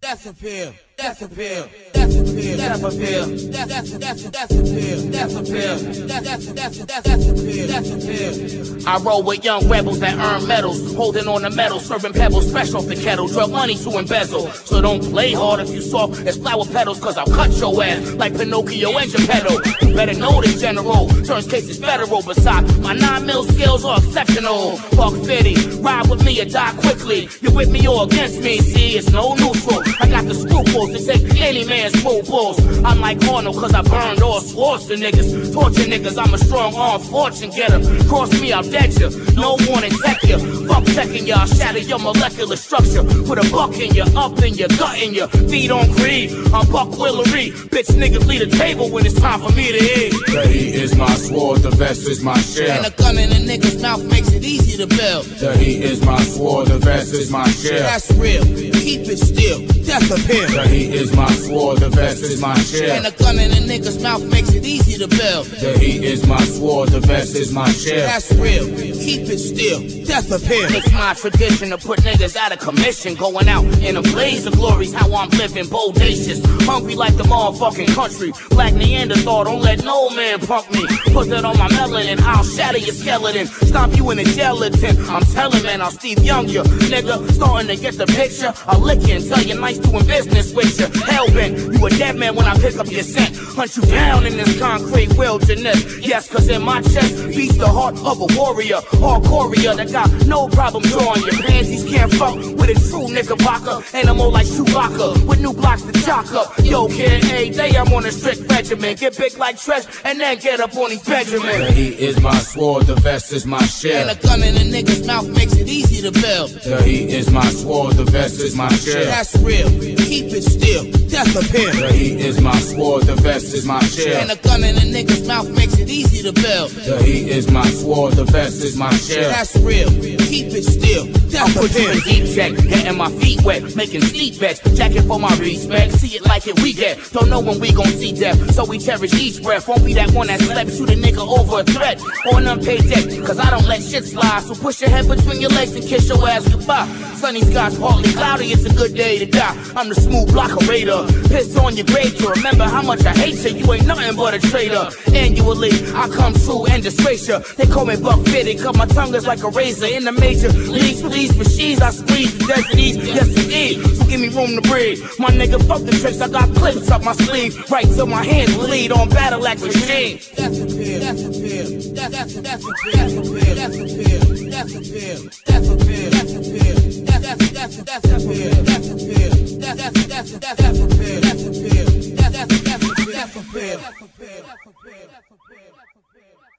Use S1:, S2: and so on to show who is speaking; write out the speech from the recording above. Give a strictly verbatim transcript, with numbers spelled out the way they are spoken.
S1: That's a pill. That's a pill. That's a pill. That's a pill. That's that's that's that's a pill. That's a pill. That's that's that's that's that's a pill. That's a pill.
S2: I roll with young rebels that earn medals, holding on the metal, serving pebbles fresh off the kettle, drug money to embezzle. So don't play hard if you soft as flower petals, cause I'll cut your ass like Pinocchio and Geppetto. You better know this general, turns cases federal. Besides, my nine mil skills are exceptional. Buck fifty, ride with me or die quickly. You with me or against me, see it's no neutral. I got the scruples to take any man's full balls. I'm like Arnold cause I burned all swords to niggas. Torture niggas, I'm a strong arm fortune getter. Cross me, I'll dead you. No warning, tech you. Fuck checking ya, shatter your molecular structure. Put a buck in you, up in your gut in you. Feed on greed, I'm Buck Willery. Bitch niggas leave the table when it's time for me to eat.
S3: The heat is my sword, the vest is my shield.
S1: And a gun in a nigga's mouth makes it easy to build.
S3: The heat is my sword, the vest is my shield.
S1: That's real, keep it still, that's a pill.
S3: The heat is my sword, the vest is my shield.
S1: And a gun in a nigga's mouth makes it easy to build.
S3: The heat is my sword, the vest is my shield.
S1: That's real, keep it still, that's a pill.
S2: It's my tradition to put niggas out of commission. Going out in a blaze of glories, how I'm living, bodacious. Hungry like the motherfucking country. Black Neanderthal, don't let no man punk me. Put that on my melanin, I'll shatter your skeleton. Stomp you in a gelatin. I'm telling man, I'll Steve Young you. Nigga, starting to get the picture. I'll lick you and tell you nice doing business with you. Hellbent, you a dead man when I pick up your scent. Hunt you down in this concrete wilderness. Yes, cause in my chest beats the heart of a warrior. Hardcoreer that got no problem drawing your pansies. Can't fuck with a true knickerbocker. Animal like Chewbacca with new blocks to chalk up. Yo, kid, every day I'm on a strict regimen. Get big like Tresh and then get up on these Benjamins.
S3: The heat is my sword, the vest is my shield.
S1: And a gun in a nigga's mouth makes it easy to build.
S3: The heat is my sword, the vest is my shield.
S1: That's real, keep it still, that's a pill.
S3: The heat is my sword, the vest is my shield.
S1: And a gun in a nigga's mouth makes it easy to build.
S3: The heat is my sword, the vest is my shield.
S1: That's real, keep it still, that's
S2: I'll
S1: a
S2: put you
S1: pill.
S2: in deep check, getting my feet wet, making sleep bets, jacking for my respect. See it like it we get, don't know when we gon' see death, so we cherish each breath. Won't be that one that slept, shoot a nigga over a threat or an unpaid debt, cause I don't let shit slide. So push your head between your legs and kiss your ass goodbye. Sunny skies partly cloudy, it's a good day to die. I'm the smooth blocker raider, piss on your grave to remember how much I hate you. You ain't nothing but a traitor. Annually, I come true and disgrace ya. They call me Buck Fitty, cause my tongue is like a razor. In the major leagues, please for she's, I squeeze the desert ease. Yes indeed, so give me room to breathe. My nigga, fuck the tricks, I got clips up my sleeve. Right till my hands bleed on battle axe machine.
S1: That's a pill, that's a pill, that's that's that's a pill, that's a pill, that's a pill, that's a pill, that's a pill, that's a pill, that's that's that's a pill, that's a pill, that's that's that's that's a pill, that's a pill, that's that's that's that's a pill, that's a pill, that's a pill, that's a pill.